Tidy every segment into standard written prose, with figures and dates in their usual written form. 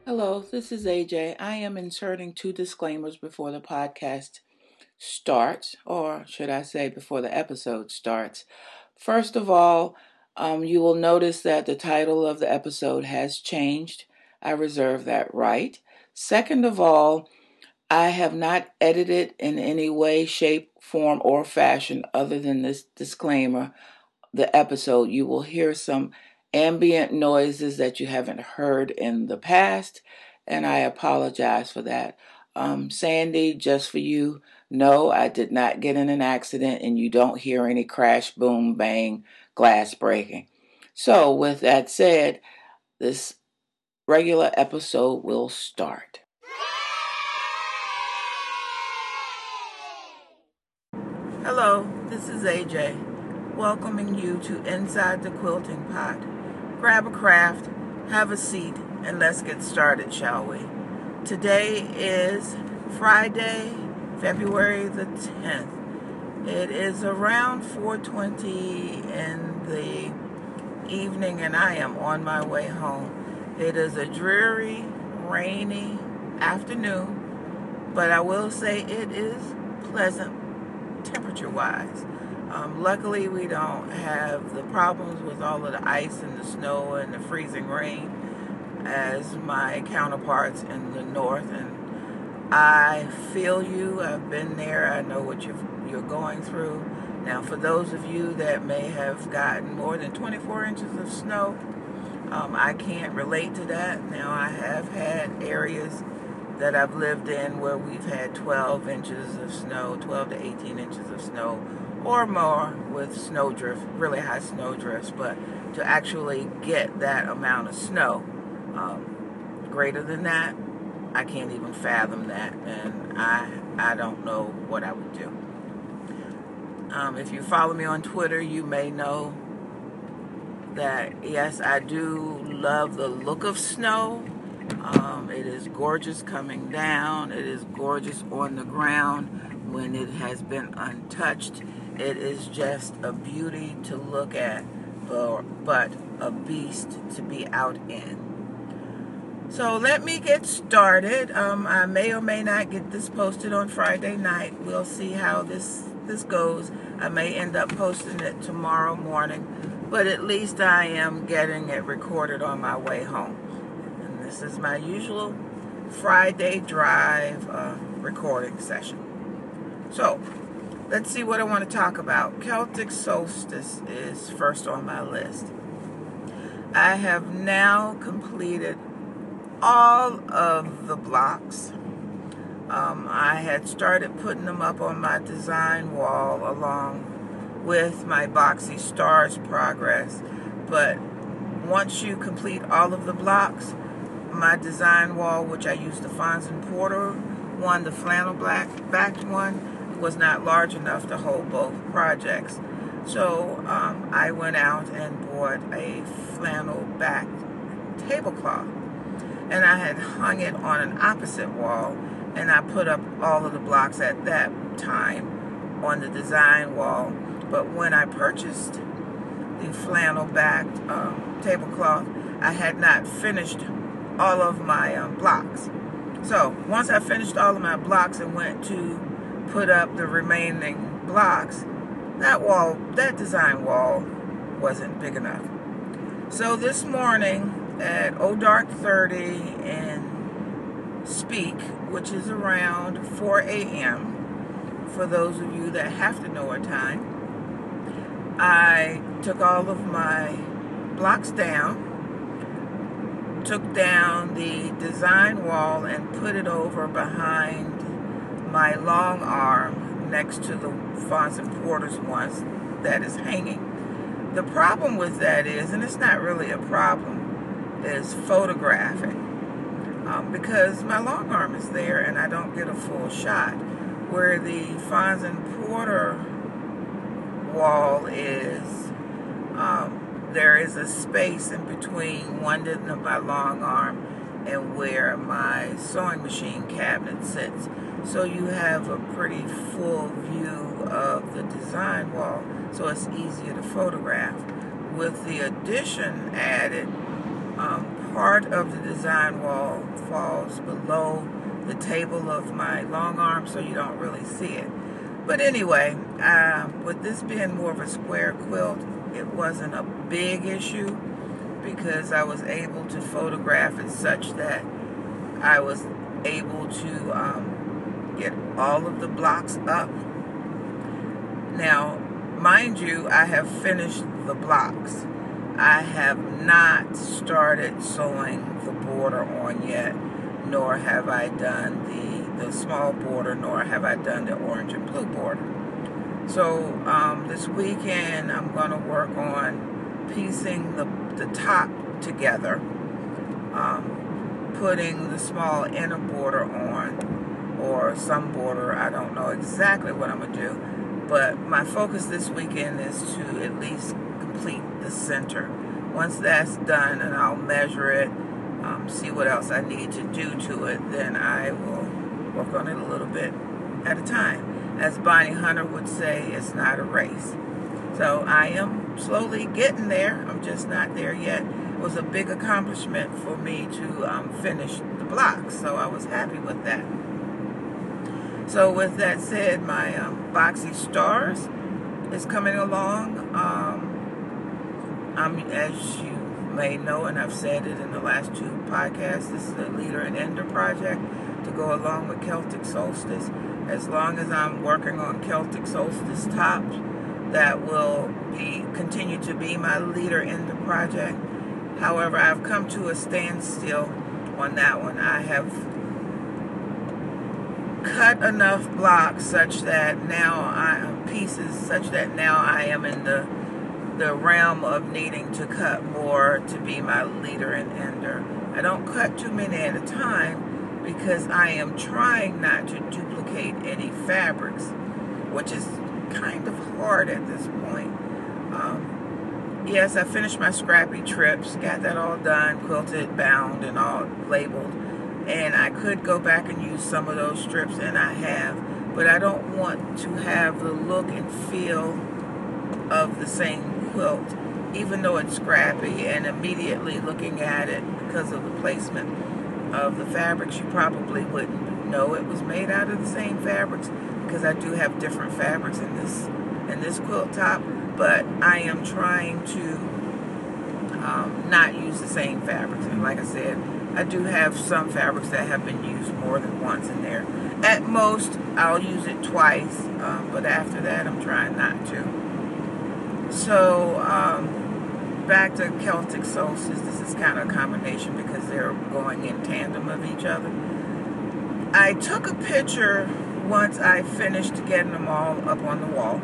Hello, this is AJ. I am inserting two disclaimers before the podcast starts, or should I say, before the episode starts. First of all, you will notice that the title of the episode has changed. I reserve that right. Second of all, I have not edited in any way, shape, form, or fashion other than this disclaimer the episode. You will hear some ambient noises that you haven't heard in the past, and I apologize for that. Sandy, just for you, no, I did not get in an accident, and you don't hear any crash, boom, bang, glass breaking. So, with that said, this regular episode will start. Hello, this is AJ, welcoming you to Inside the Quilting Pod. Grab a craft, have a seat, and let's get started, shall we? Today is Friday, February the 10th. It is around 4:20 in the evening, and I am on my way home. It is a dreary, rainy afternoon, but I will say it is pleasant temperature-wise. Luckily, we don't have the problems with all of the ice and the snow and the freezing rain as my counterparts in the north. And I feel you. I've been there. I know what you're going through. Now, for those of you that may have gotten more than 24 inches of snow, I can't relate to that. Now, I have had areas that I've lived in where we've had 12 inches of snow, 12 to 18 inches of snow or more with snowdrift, really high snowdrifts. But to actually get that amount of snow, greater than that, I can't even fathom that, and I don't know what I would do. If you follow me on Twitter, you may know that, yes, I do love the look of snow. It is gorgeous coming down. It is gorgeous on the ground when it has been untouched. It is just a beauty to look at, but a beast to be out in. So let me get started. I may or may not get this posted on Friday night. We'll see how this goes. I may end up posting it tomorrow morning, but at least I am getting it recorded on my way home. This is my usual Friday drive recording session. So, let's see what I want to talk about. Celtic Solstice is first on my list. I have now completed all of the blocks. I had started putting them up on my design wall along with my Boxy Stars progress, but once you complete all of the blocks, my design wall, which I used the Fons and Porter one, the flannel backed one, was not large enough to hold both projects. So I went out and bought a flannel backed tablecloth, and I had hung it on an opposite wall, and I put up all of the blocks at that time on the design wall. But when I purchased the flannel backed tablecloth, I had not finished all of my blocks. So once I finished all of my blocks and went to put up the remaining blocks, that design wall wasn't big enough. So this morning at dark 30 in Speak, which is around 4 a.m., for those of you that have to know our time, I took all of my blocks down, took down the design wall and put it over behind my long arm next to the Fons and Porter's ones that is hanging. The problem with that is, and it's not really a problem, is photographing. Because my long arm is there and I don't get a full shot. Where the Fons and Porter wall is, there is a space in between one end of my long arm and where my sewing machine cabinet sits. So you have a pretty full view of the design wall, so it's easier to photograph. With the addition added, part of the design wall falls below the table of my long arm, so you don't really see it. But anyway, with this being more of a square quilt, it wasn't a big issue because I was able to photograph it such that I was able to get all of the blocks up. Now, mind you, I have finished the blocks. I have not started sewing the border on yet, nor have I done the small border, nor have I done the orange and blue border. So this weekend I'm going to work on piecing the top together, putting the small inner border on, or some border. I don't know exactly what I'm going to do, but my focus this weekend is to at least complete the center. Once that's done and I'll measure it, see what else I need to do to it, then I will work on it a little bit at a time. As Bonnie Hunter would say, it's not a race. So I am slowly getting there. I'm just not there yet. It was a big accomplishment for me to finish the blocks, so I was happy with that. So with that said, my Boxy Stars is coming along. As you may know, and I've said it in the last 2 podcasts, this is a Leader and Ender project to go along with Celtic Solstice. As long as I'm working on Celtic Solstice tops, that will continue to be my Leader Ender project. However, I've come to a standstill on that one. I have cut enough blocks such that now I am in the realm of needing to cut more to be my Leader and Ender. I don't cut too many at a time because I am trying not to duplicate any fabrics, which is kind of hard at this point. Yes, I finished my scrappy trips, got that all done, quilted, bound, and all labeled. And I could go back and use some of those strips, and I have. But I don't want to have the look and feel of the same quilt, even though it's scrappy. And immediately looking at it, because of the placement of the fabrics, you probably wouldn't know it was made out of the same fabrics, because I do have different fabrics in this quilt top. But I am trying to not use the same fabrics. And like I said, I do have some fabrics that have been used more than once in there. At most, I'll use it twice, but after that, I'm trying not to. So, back to Celtic Solstice. This is kind of a combination because they're going in tandem of each other. I took a picture once I finished getting them all up on the wall.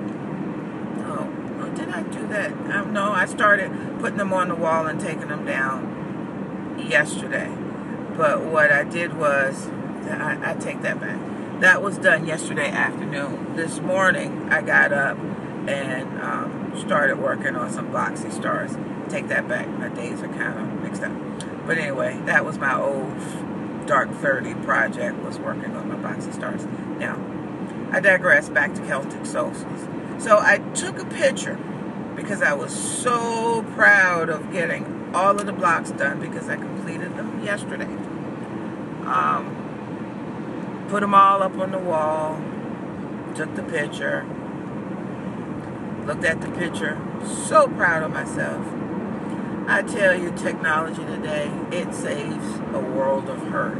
Oh, did I do that? No, I started putting them on the wall and taking them down yesterday. But what I did was, I take that back. That was done yesterday afternoon. This morning, I got up and started working on some Boxy Stars. Take that back. My days are kind of mixed up. But anyway, that was my old Dark 30 project, was working on my Boxy Stars. Now, I digress, back to Celtic Solstice. So I took a picture because I was so proud of getting all of the blocks done because I completed them yesterday. Put them all up on the wall, took the picture, looked at the picture, so proud of myself. I tell you, technology today, it saves a world of hurt.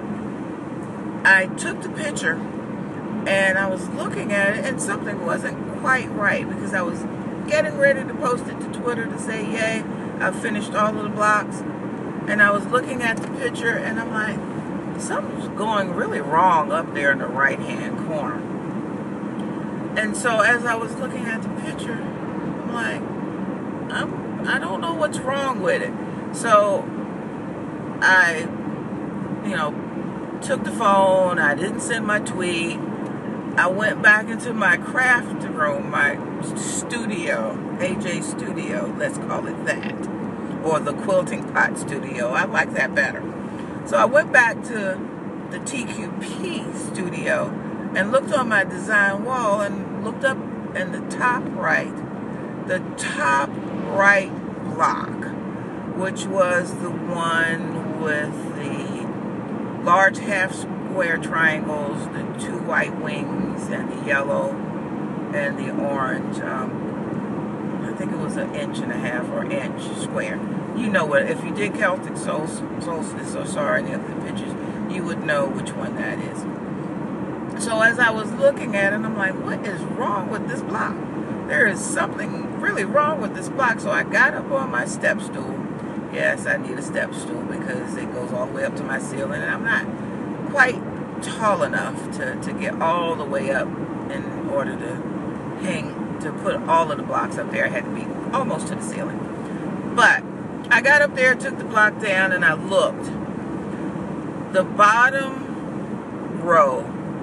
I took the picture and I was looking at it and something wasn't quite right because I was getting ready to post it to Twitter to say, yay, I finished all of the blocks. And I was looking at the picture and I'm like, something's going really wrong up there in the right-hand corner. And so as I was looking at the picture, I'm like, I don't know what's wrong with it. So I, took the phone. I didn't send my tweet. I went back into my craft room, my studio, AJ Studio, let's call it that, or the Quilting Pot Studio. I like that better. So I went back to the TQP studio and looked on my design wall and looked up in the top right block which was the one with the large half square triangles, the 2 white wings, and the yellow and the orange. I think it was 1.5 or inch square. You know what, if you did Celtic Solstice or saw any of the pictures, you would know which one that is. So as I was looking at it, I'm like, what is wrong with this block? There is something really wrong with this block. So I got up on my step stool. Yes, I need a step stool because it goes all the way up to my ceiling, and I'm not quite tall enough to get all the way up in order to put all of the blocks up there. I had to be almost to the ceiling. But I got up there, took the block down, and I looked. The bottom row,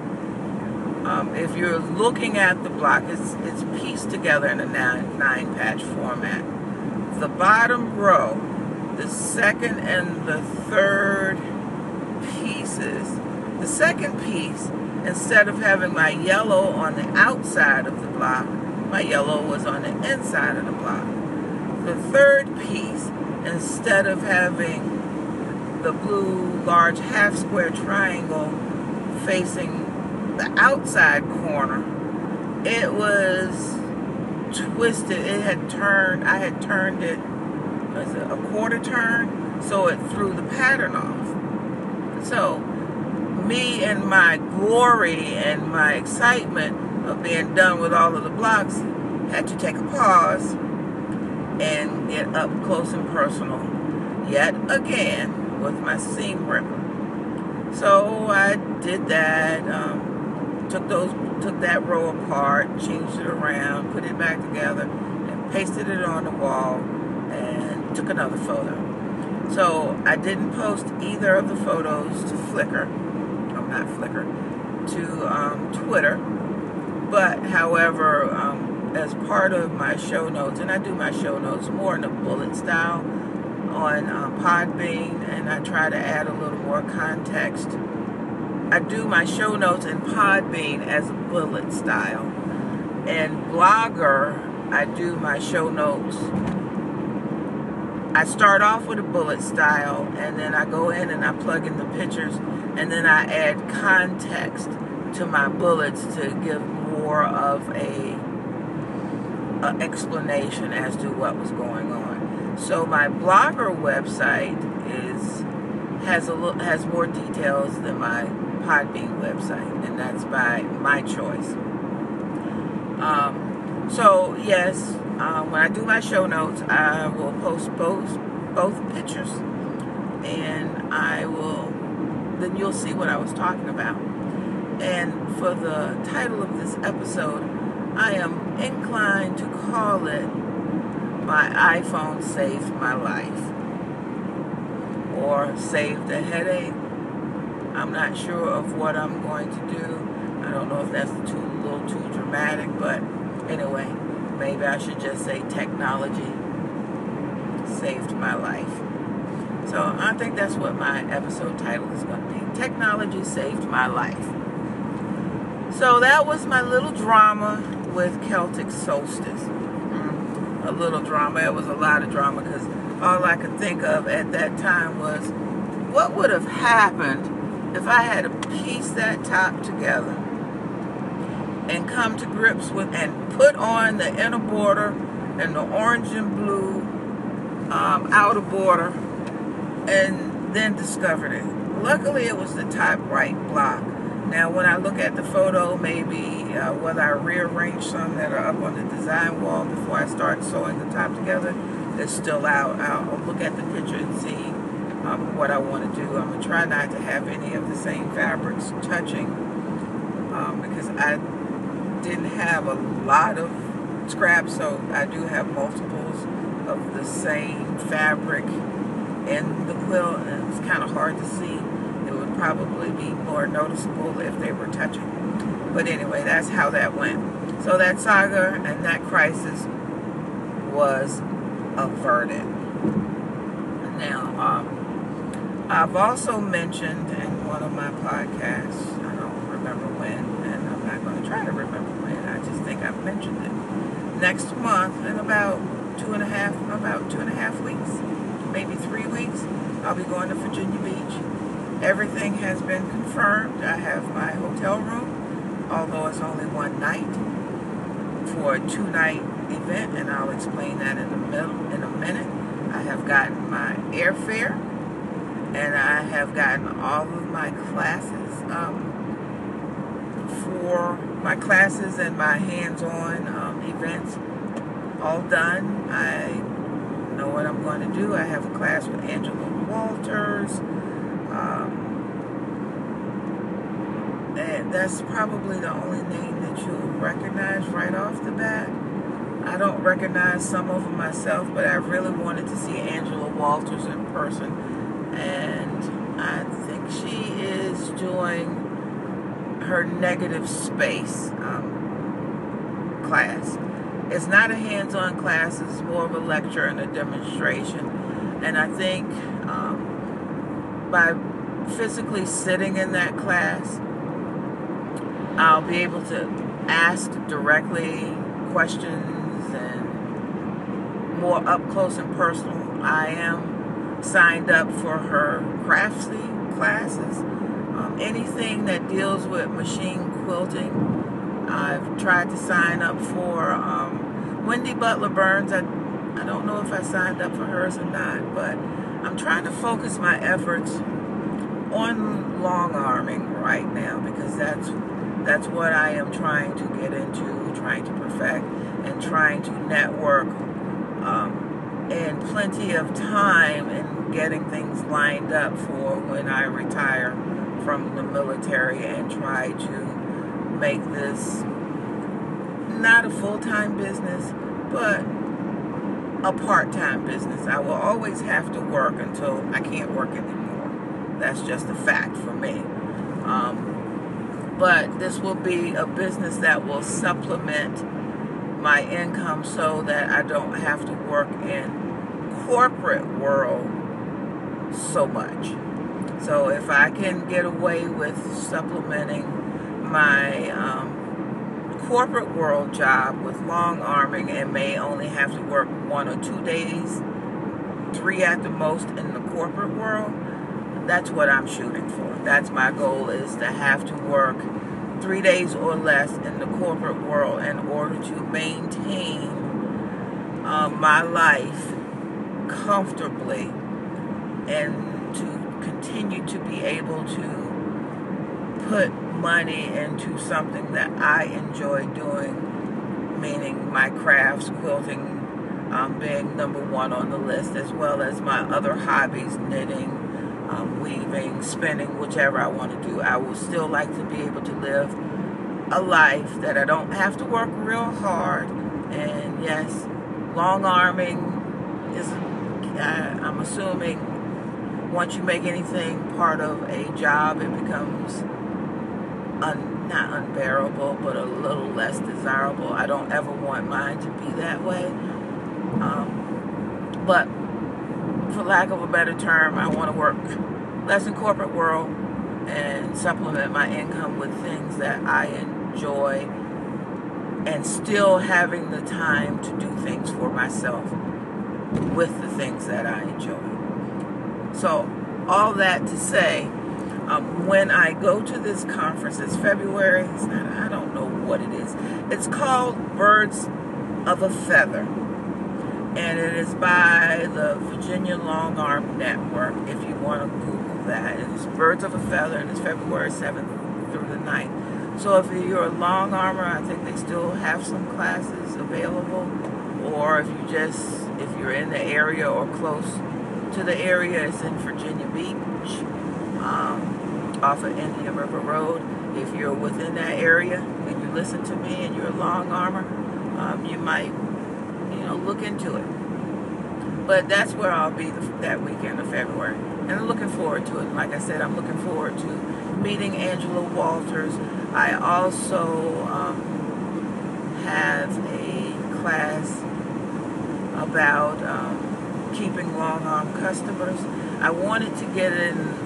if you're looking at the block, it's pieced together in a 9-patch format. The bottom row, the second and the third pieces, the second piece, instead of having my yellow on the outside of the block, my yellow was on the inside of the block. The third piece, instead of having the blue large half square triangle facing the outside corner, it was twisted. It had turned, I had turned it, was it a quarter turn? So it threw the pattern off. So me and my glory and my excitement of being done with all of the blocks had to take a pause and get up close and personal yet again with my seam ripper. So I did that, took that row apart, changed it around, put it back together, and pasted it on the wall, and took another photo. So I didn't post either of the photos to Flickr, not Flickr, to Twitter, but however, as part of my show notes, and I do my show notes more in a bullet style on Podbean, and I try to add a little more context. I do my show notes in Podbean as a bullet style. And Blogger, I do my show notes. I start off with a bullet style, and then I go in and I plug in the pictures, and then I add context to my bullets to give more of a explanation as to what was going on. So my Blogger website has more details than my Podbean website, and that's by my choice. So yes, when I do my show notes, I will post both pictures, and then you'll see what I was talking about. And for the title of this episode, I am inclined to call it "My iPhone Saved My Life," or "Saved a Headache." I'm not sure of what I'm going to do. I don't know if that's a little too dramatic, but anyway, maybe I should just say technology saved my life. So I think that's what my episode title is going to be. Technology saved my life. So that was my little drama with Celtic Solstice. A little drama. It was a lot of drama because all I could think of at that time was what would have happened if I had to piece that top together and come to grips with and put on the inner border and the orange and blue outer border, and then discovered it. Luckily, it was the top right block. Now, when I look at the photo, maybe whether I rearrange some that are up on the design wall before I start sewing the top together, it's still out. I'll look at the picture and see what I want to do. I'm going to try not to have any of the same fabrics touching because I didn't have a lot of scraps, so I do have multiples of the same fabric in the quilt, and it's kind of hard to see. It would probably be more noticeable if they were touching. But anyway, that's how that went. So that saga and that crisis was averted. Now, I've also mentioned in one of my podcasts, I don't remember when, and I'm not going to try to remember when, I just think I've mentioned it. Next month, in about two and a half weeks, maybe 3 weeks, I'll be going to Virginia Beach. Everything has been confirmed. I have my hotel room, although it's only one night for a 2-night event, and I'll explain that in a minute. I have gotten my airfare, and I have gotten all of my classes for my classes and my hands-on events all done. I know what I'm going to do. I have a class with Angela Walters, and that's probably the only name that you'll recognize right off the bat. I don't recognize some of them myself, but I really wanted to see Angela Walters in person, and I think she is doing her negative space class. It's not a hands-on class, it's more of a lecture and a demonstration, and I think by physically sitting in that class, I'll be able to ask directly questions and more up close and personal. I am signed up for her Craftsy classes. Anything that deals with machine quilting, I've tried to sign up for. Wendy Butler Burns, I don't know if I signed up for hers or not, but I'm trying to focus my efforts on long arming right now, because that's what I am trying to get into, trying to perfect, and trying to network in plenty of time and getting things lined up for when I retire from the military, and try to make this not a full-time business, but a part-time business. I will always have to work until I can't work anymore. That's just a fact for me. But this will be a business that will supplement my income so that I don't have to work in corporate world so much. So if I can get away with supplementing my corporate world job with long arming, and may only have to work 1 or 2 days, 3 at the most in the corporate world, that's what I'm shooting for. That's my goal, is to have to work 3 days or less in the corporate world in order to maintain my life comfortably, and to continue to be able to put money into something that I enjoy doing, meaning my crafts, quilting being number 1 on the list, as well as my other hobbies, knitting, weaving, spinning, whichever I want to do. I would still like to be able to live a life that I don't have to work real hard. And yes, long arming is, I'm assuming once you make anything part of a job, it becomes not unbearable, but a little less desirable. I don't ever want mine to be that way. But for lack of a better term, I want to work less in corporate world and supplement my income with things that I enjoy, and still having the time to do things for myself with the things that I enjoy. So all that to say, when I go to this conference, it's February, I don't know what it is. It's called Birds of a Feather, and it is by the Virginia Long Arm Network, if you want to Google that. It's Birds of a Feather, and it's February 7th through the 9th. So if you're a long armor, I think they still have some classes available, or if you're in the area or close to the area, it's in Virginia Beach, off of Indian River Road. If you're within that area and you listen to me and you're a long armor, you might, look into it. But that's where I'll be that weekend of February, and I'm looking forward to it. Like I said, I'm looking forward to meeting Angela Walters. I also have a class about keeping long arm customers. I wanted to get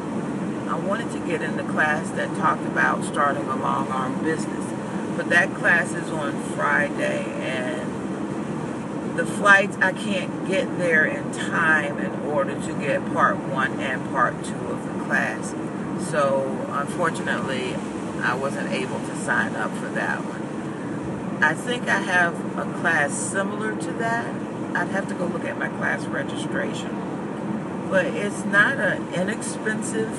in the class that talked about starting a long arm business, but that class is on Friday, and the flights, I can't get there in time in order to get part 1 and part 2 of the class. So unfortunately, I wasn't able to sign up for that one. I think I have a class similar to that. I'd have to go look at my class registration. But it's not an inexpensive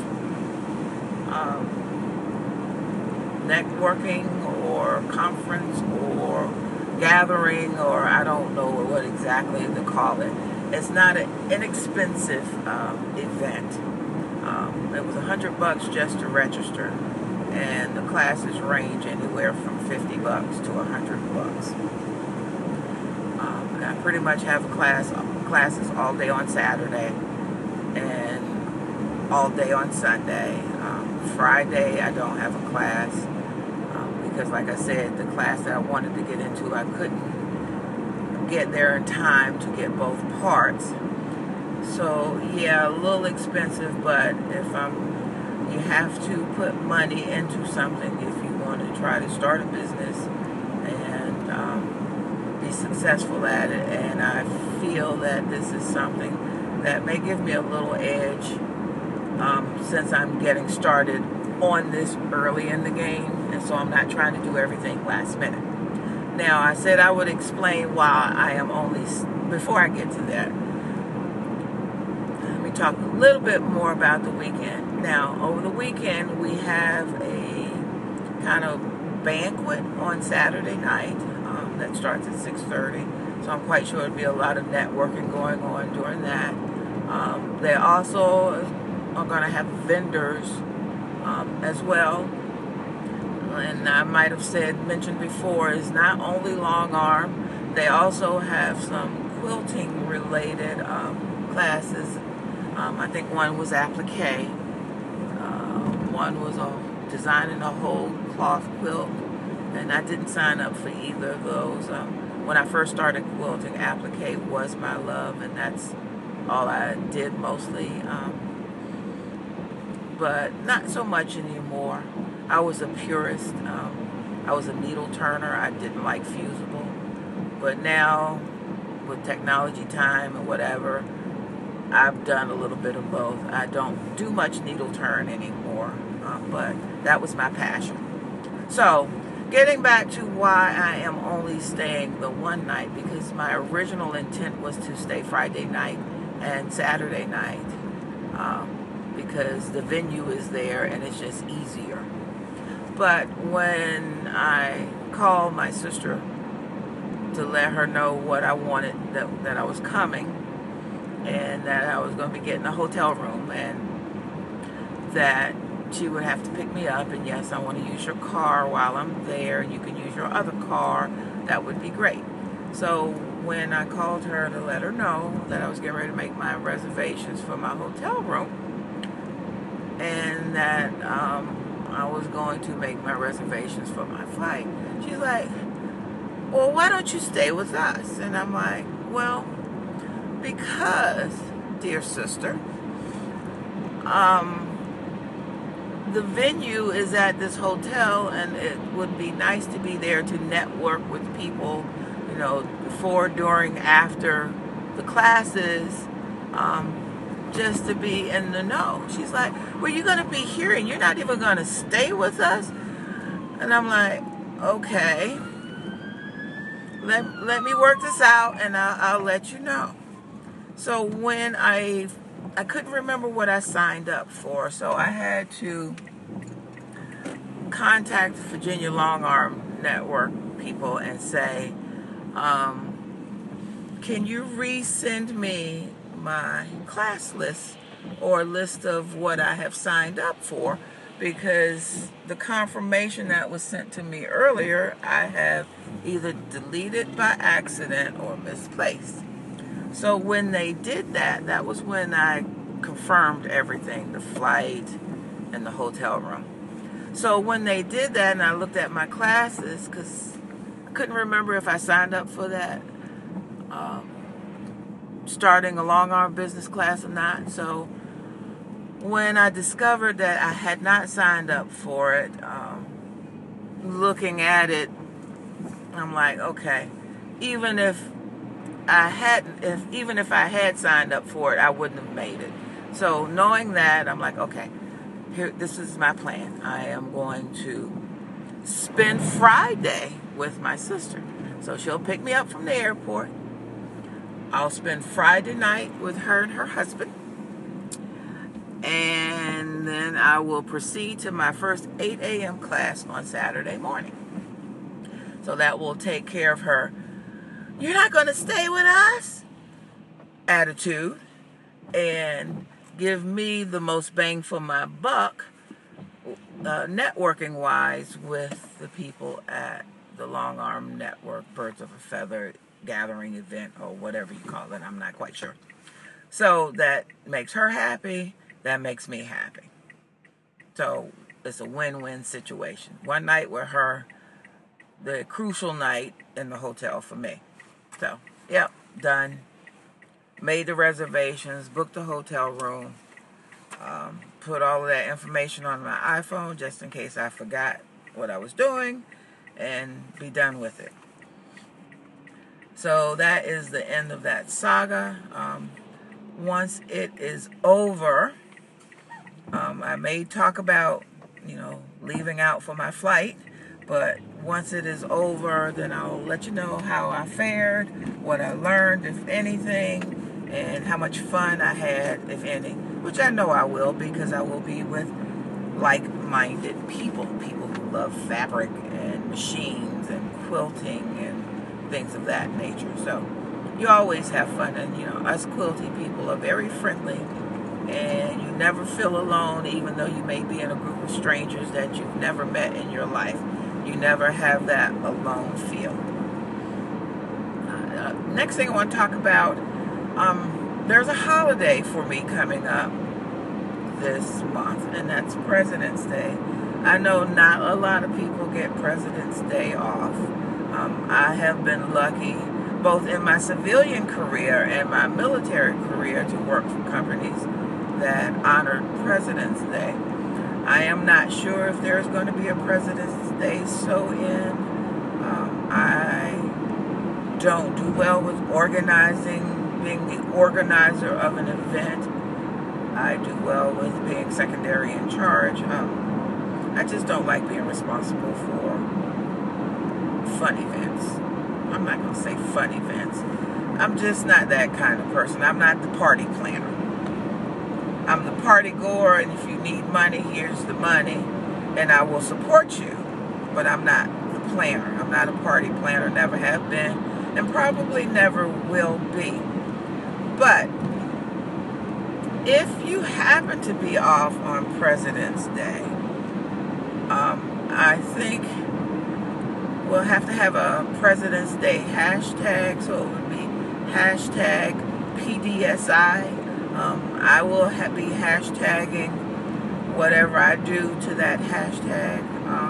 networking or conference or gathering, or I don't know what exactly to call it. It's not an inexpensive event. It was $100 just to register, and the classes range anywhere from $50 to $100. I pretty much have classes all day on Saturday and all day on Sunday. Friday I don't have a class because, like I said, the class that I wanted to get into, I couldn't get there in time to get both parts. So yeah, a little expensive, but you have to put money into something if you want to try to start a business and be successful at it. And I feel that this is something that may give me a little edge since I'm getting started on this early in the game, and so I'm not trying to do everything last minute. Now, I said I would explain why I am only, before I get to that, let me talk a little bit more about the weekend. Now, over the weekend, we have a kind of banquet on Saturday night that starts at 6:30, so I'm quite sure there'll be a lot of networking going on during that. They also are going to have vendors as well. And I might have mentioned before, is not only long arm, they also have some quilting related classes. I think one was applique, one was designing a whole cloth quilt, and I didn't sign up for either of those. When I first started quilting, applique was my love, and that's all I did mostly, but not so much anymore. I was a purist. I was a needle turner. I didn't like fusible. But now, with technology time and whatever, I've done a little bit of both. I don't do much needle turn anymore, but that was my passion. So, getting back to why I am only staying the one night, because my original intent was to stay Friday night and Saturday night, because the venue is there and it's just easier. But when I called my sister to let her know what I wanted, that I was coming, and that I was going to be getting a hotel room, and that she would have to pick me up, and yes, I want to use your car while I'm there, and you can use your other car, that would be great. So when I called her to let her know that I was getting ready to make my reservations for my hotel room, and that I was going to make my reservations for my flight, she's like, well, why don't you stay with us? And I'm like, well, because, dear sister, the venue is at this hotel, and it would be nice to be there to network with people, you know, before, during, after the classes, just to be in the know. She's like, well, you're going to be here and you're not even going to stay with us? And I'm like, okay, let me work this out, and I'll let you know. So when I couldn't remember what I signed up for, so I had to contact the Virginia Long Arm Network people and say, can you resend me my class list or list of what I have signed up for, because the confirmation that was sent to me earlier I have either deleted by accident or misplaced. So when they did that, that was when I confirmed everything, the flight and the hotel room. So when they did that and I looked at my classes, because I couldn't remember if I signed up for that starting a long arm business class or not. So when I discovered that I had not signed up for it, looking at it, I'm like, okay, even if even if I had signed up for it, I wouldn't have made it. So knowing that, I'm like, okay, this is my plan. I am going to spend Friday with my sister. So she'll pick me up from the airport. I'll spend Friday night with her and her husband. And then I will proceed to my first 8 a.m. class on Saturday morning. So that will take care of her, "You're not going to stay with us?" attitude, and give me the most bang for my buck, networking wise, with the people at the Long Arm Network Birds of a Feather gathering event, or whatever you call it. I'm not quite sure. So that makes her happy. That makes me happy. So it's a win-win situation. One night with her, the crucial night in the hotel for me. So, yep, done. Made the reservations, booked the hotel room, put all of that information on my iPhone just in case I forgot what I was doing, and be done with it. So that is the end of that saga. Once it is over, I may talk about, leaving out for my flight, but once it is over, then I'll let you know how I fared, what I learned, if anything, and how much fun I had, if any, which I know I will, because I will be with like-minded people who love fabric and machines and quilting and things of that nature. So you always have fun, and us quilty people are very friendly, and you never feel alone, even though you may be in a group of strangers that you've never met in your life. You never have that alone feel. Next thing I want to talk about, there's a holiday for me coming up this month, and that's President's Day. I know not a lot of people get President's Day off. I have been lucky, both in my civilian career and my military career, to work for companies that honored President's Day. I am not sure if there's going to be a President's Day sew-in. I don't do well with organizing, being the organizer of an event. I do well with being secondary in charge. I just don't like being responsible for fun events. I'm not going to say fun events. I'm just not that kind of person. I'm not the party planner. I'm the party goer, and if you need money, here's the money, and I will support you. But I'm not the planner. I'm not a party planner, never have been, and probably never will be. But if you happen to be off on President's Day, I think we'll have to have a President's Day hashtag, so it would be hashtag PDSI. I will be hashtagging whatever I do to that hashtag.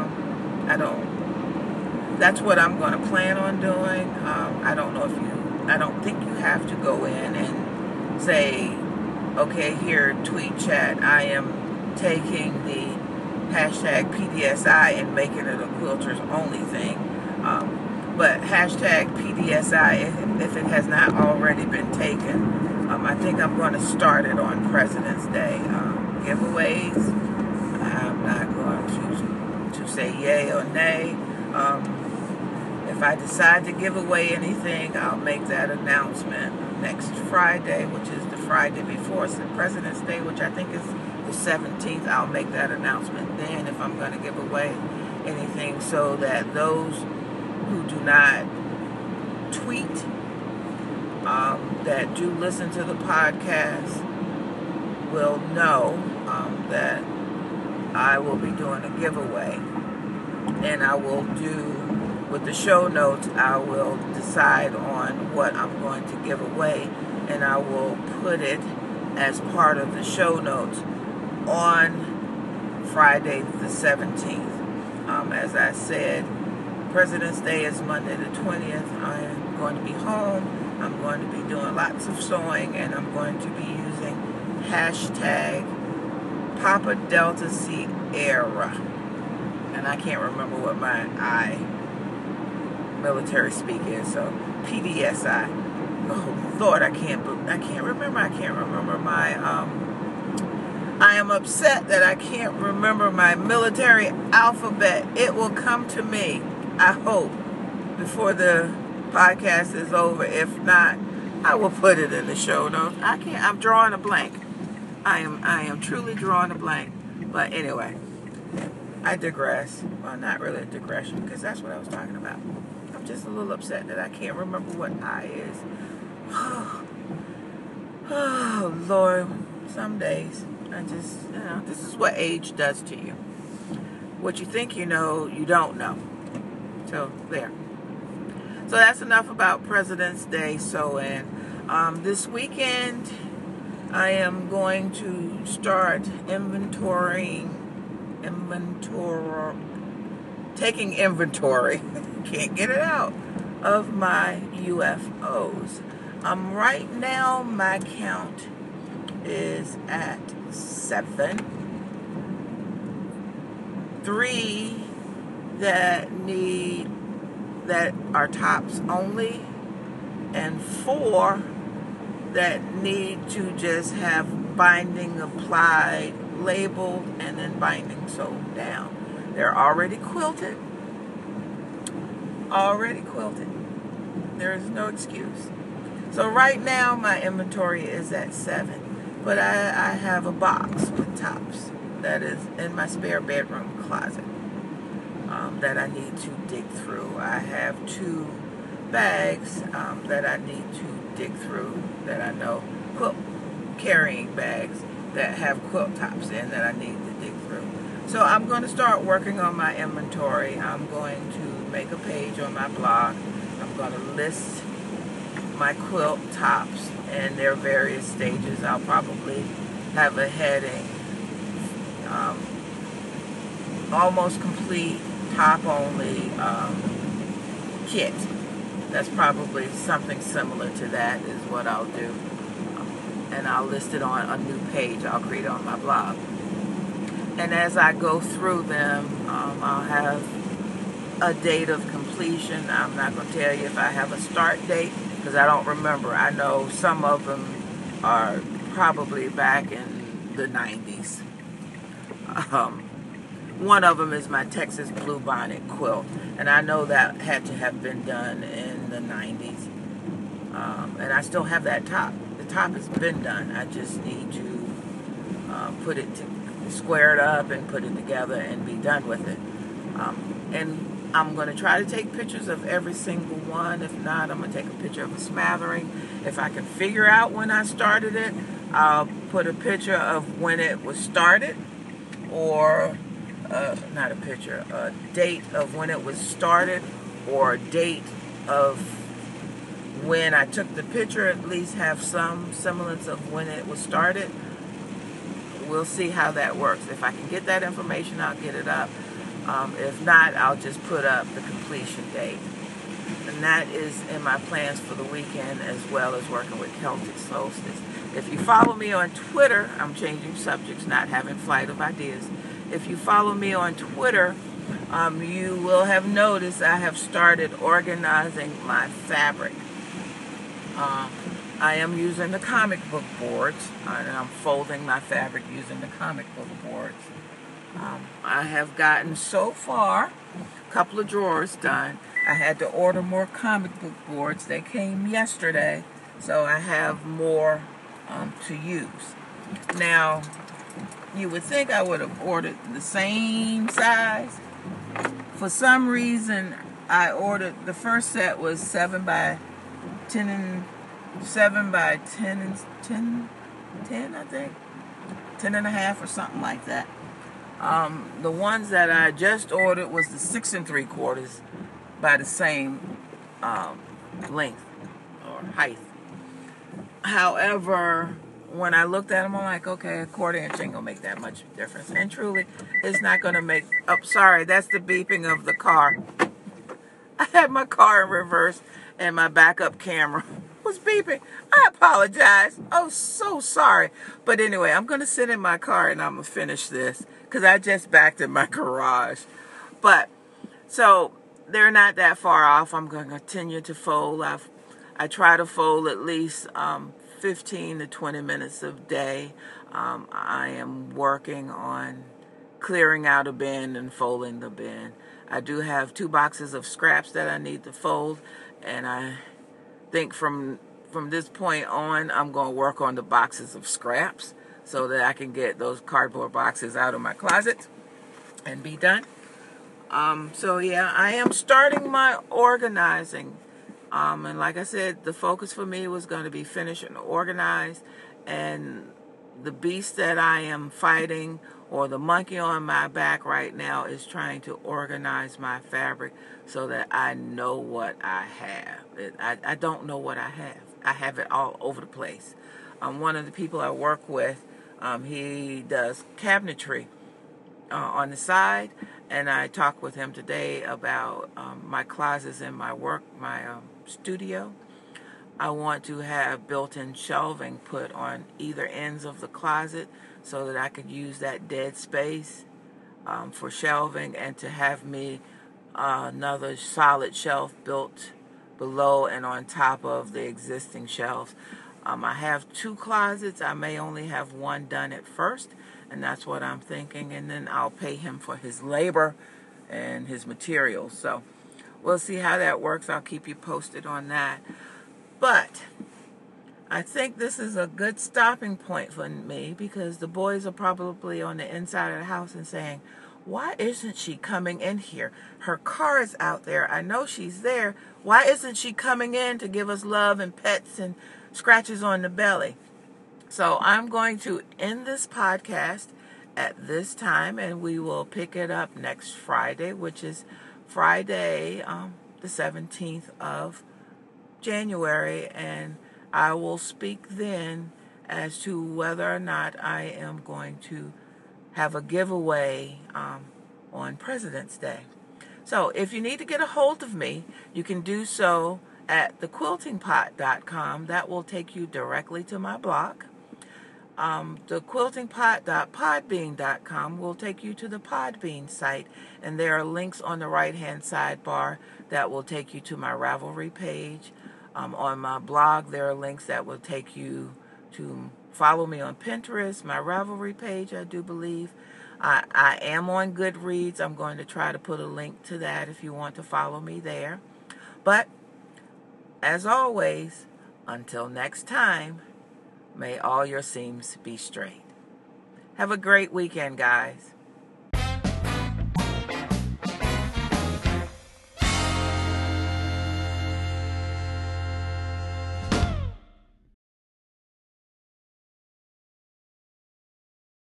That's what I'm going to plan on doing. I don't think you have to go in and say, okay, here, tweet chat, I am taking the hashtag PDSI and making it a quilters only thing. But hashtag PDSI, if it has not already been taken, I think I'm going to start it on President's Day. Giveaways, I'm not going to say yay or nay. If I decide to give away anything, I'll make that announcement next Friday, which is the Friday before President's Day, which I think is the 17th. I'll make that announcement then if I'm going to give away anything, so that those who do not tweet, that do listen to the podcast, will know that I will be doing a giveaway. And I will do, with the show notes, I will decide on what I'm going to give away, and I will put it as part of the show notes on Friday the 17th. As I said, President's Day is Monday the 20th. I am going to be home. I'm going to be doing lots of sewing, and I'm going to be using hashtag Papa Delta Sierra. And I can't remember what my military speak is, so PDSI. Oh Lord, I can't remember. My I am upset that I can't remember my military alphabet. It will come to me, I hope, before the podcast is over. If not, I will put it in the show notes. I'm drawing a blank. I am truly drawing a blank. But anyway, I digress. Well, not really a digression, because that's what I was talking about. I'm just a little upset that I can't remember what I is. Oh, Lord. Some days, this is what age does to you. What you think you know, you don't know. So, there. So, that's enough about President's Day sewing. This weekend, I am going to start taking inventory, can't get it out, of my UFOs. Right now, my count is at 7. 3 that are tops only, and 4 that need to just have binding applied, labeled, and then binding sewn down. They're already quilted. There is no excuse. So right now my inventory is at 7. But I have a box with tops that is in my spare bedroom closet that I need to dig through. I have 2 bags that I need to dig through, that I know, quilt carrying bags that have quilt tops in, that I need to dig through. So I'm going to start working on my inventory. I'm going to make a page on my blog. I'm going to list my quilt tops and their various stages. I'll probably have a heading, almost complete, top only kit. That's probably something similar to that is what I'll do. And I'll list it on a new page I'll create on my blog. And as I go through them, I'll have a date of completion. I'm not going to tell you if I have a start date, because I don't remember. I know some of them are probably back in the 90s. One of them is my Texas Bluebonnet quilt, and I know that had to have been done in the 90s. And I still have that top. The top has been done. I just need to square it up and put it together and be done with it. And I'm going to try to take pictures of every single one. If not, I'm going to take a picture of a smattering. If I can figure out when I started it, I'll put a picture of when it was started, or not a picture, a date of when it was started, or a date of when I took the picture, at least have some semblance of when it was started. We'll see how that works. If I can get that information, I'll get it up. If not, I'll just put up the completion date. And that is in my plans for the weekend, as well as working with Celtic Solstice. If you follow me on Twitter, I'm changing subjects, not having flight of ideas. If you follow me on Twitter, you will have noticed I have started organizing my fabric. I am using the comic book boards, and I'm folding my fabric using the comic book boards. I have gotten so far a couple of drawers done. I had to order more comic book boards. They came yesterday, so I have more to use. Now, you would think I would have ordered the same size. For some reason, I ordered, the first set was 7 by 10 and 7 by 10 and 10, I think, 10 and a half or something like that. The ones that I just ordered was the 6 3/4 by the same length or height. However, when I looked at them, I'm like, okay, a 1/4 inch ain't gonna make that much difference. And truly, it's not gonna make. Oh, sorry, that's the beeping of the car. I had my car in reverse, and my backup camera was beeping. I apologize. Oh, so sorry. But anyway, I'm going to sit in my car and I'm going to finish this, because I just backed in my garage. But, so, they're not that far off. I'm going to continue to fold. I try to fold at least 15 to 20 minutes a day. I am working on clearing out a bin and folding the bin. I do have 2 boxes of scraps that I need to fold, and I think from this point on, I'm going to work on the boxes of scraps so that I can get those cardboard boxes out of my closet and be done. So yeah, I am starting my organizing. And like I said, the focus for me was going to be finish and organize. And the beast that I am fighting, or the monkey on my back right now, is trying to organize my fabric so that I know what I have. I don't know what I have. I have it all over the place. One of the people I work with, he does cabinetry on the side, and I talked with him today about my closets in my studio. I want to have built-in shelving put on either ends of the closet so that I could use that dead space for shelving, and to have me another solid shelf built below and on top of the existing shelves. I have 2 closets. I may only have one done at first, and that's what I'm thinking, and then I'll pay him for his labor and his materials. So we'll see how that works. I'll keep you posted on that. But I think this is a good stopping point for me, because the boys are probably on the inside of the house and saying, why isn't she coming in here? Her car is out there. I know she's there. Why isn't she coming in to give us love and pets and scratches on the belly? So I'm going to end this podcast at this time, and we will pick it up next Friday, which is Friday, the 17th of January, and I will speak then as to whether or not I am going to have a giveaway on President's Day. So if you need to get a hold of me, you can do so at thequiltingpot.com. That will take you directly to my blog. Thequiltingpot.podbean.com will take you to the Podbean site, and there are links on the right-hand sidebar that will take you to my Ravelry page. On my blog, there are links that will take you to follow me on Pinterest, my Ravelry page, I do believe. I am on Goodreads. I'm going to try to put a link to that if you want to follow me there. But, as always, until next time, may all your seams be straight. Have a great weekend, guys.